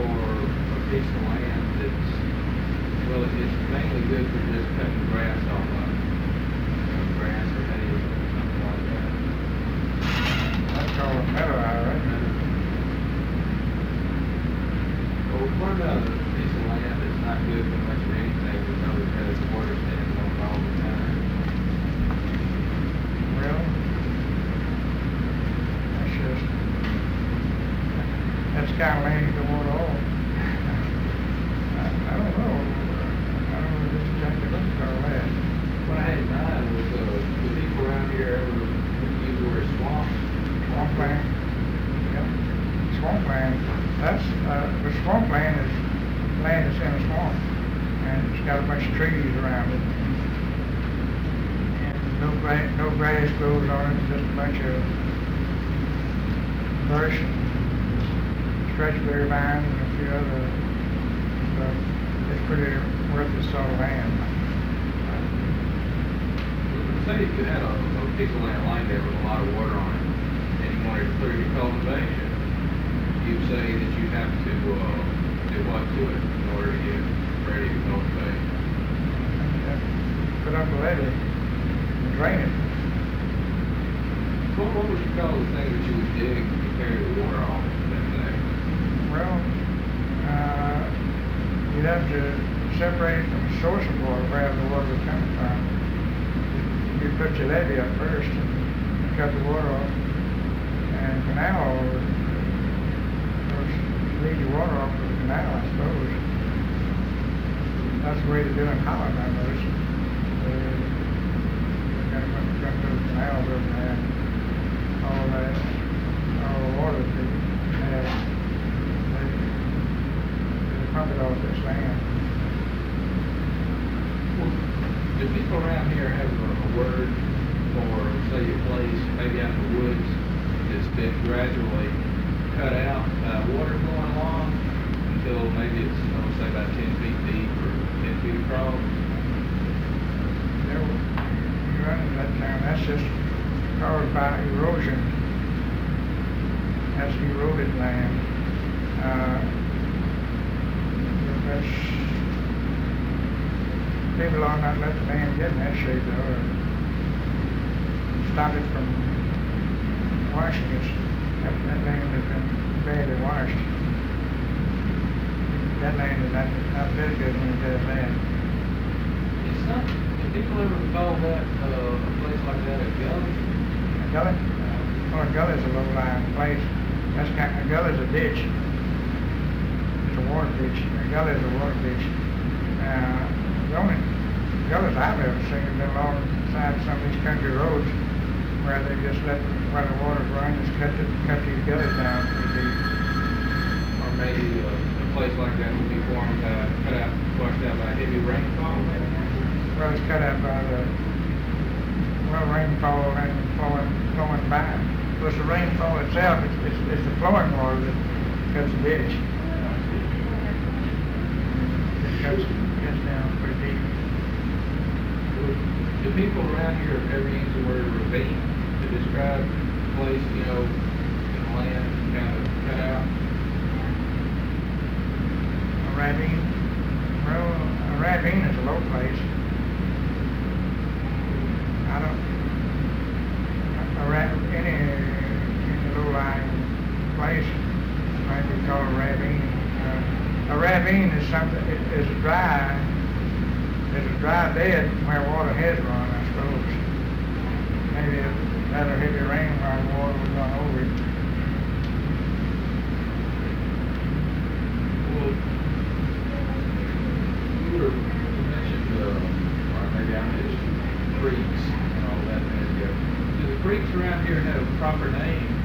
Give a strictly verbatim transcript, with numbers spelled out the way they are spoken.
a piece of land that's, well, it's mainly good for just cutting grass off of, you know, grass or hay or something like that. That's called a meadow, right? Well, what about a piece of land that's not good for much of anything because it has water standing on it all the time? Well, that's just, that's kind of land you don't want all. I, I don't know. I don't know just exactly what to call that. What I had in mind was, uh, the people around here ever use the word swamp? Swampland. Yep. Swampland. That's, uh, the swampland is land that's in a swamp. And it's got a bunch of trees around it. And no grass, no grass grows on it, just a bunch of brush, stretchberry vines, and a few other stuff. It's pretty worthless sort of land. Say if you had a, a piece of land lying there with a lot of water on it, and you wanted to clear your cultivation, you'd say that you have to, uh, do what to it in order to get ready to cultivate? Put up a levee and drain it. What, what would you call the thing that you would dig to carry the water off that day? Well, uh, you'd have to separate it from the source of water, where the water was coming from. You put your levee up first and cut the water off. And canal, of course, lead your water off with the canal, I suppose. That's the way to do it in Holland, I noticed. They're going to come to the canals over there, and all that, all the water that they have, they, they pump it off this land. Well, do people around here have a, a word for, say, a place, maybe out in the woods, that's been gradually cut out, uh, water flowing along until maybe it's, I would say, about ten feet deep or ten feet across? There, you run into that town, that's just caused by erosion. That's eroded land. Uh, that's, people ought not let the land get in that shape, though, or stop it from washing it. That, that land has been badly washed. That land is not, not very good when it does that. It's not, do people ever call that, uh, a place like that a gully? A gully? Oh, a gully is a low-lying place. That's kind, a gully is a ditch. It's a water ditch. A gully is a water ditch. Uh, the only gullies I've ever seen have been alongside some of these country roads where they just let, where the water's running, just cut, the, cut these gullies down pretty deep. Or maybe a, a place like that would be formed, uh, cut out, washed out by heavy rainfall, maybe? Well, it's cut out by the, well, rainfall and flowing, flowing by. Plus the rainfall itself, it's, it's, it's the flowing water that cuts the ditch. It cuts, cuts down pretty deep. Do people around here ever use the word ravine to describe the place, you know, in the land kind of cut out? A ravine? Well, a ravine is a low place. I don't, a ra any, any low-lying place might be called a ravine. Uh, a ravine is something, it is dry, it's a dry bed where water has run, I suppose. Maybe if had a heavy rain where the water would run over it. Well, you were, you mentioned, uh, or maybe I mentioned creeks and all that. And, uh, do the creeks around here have proper names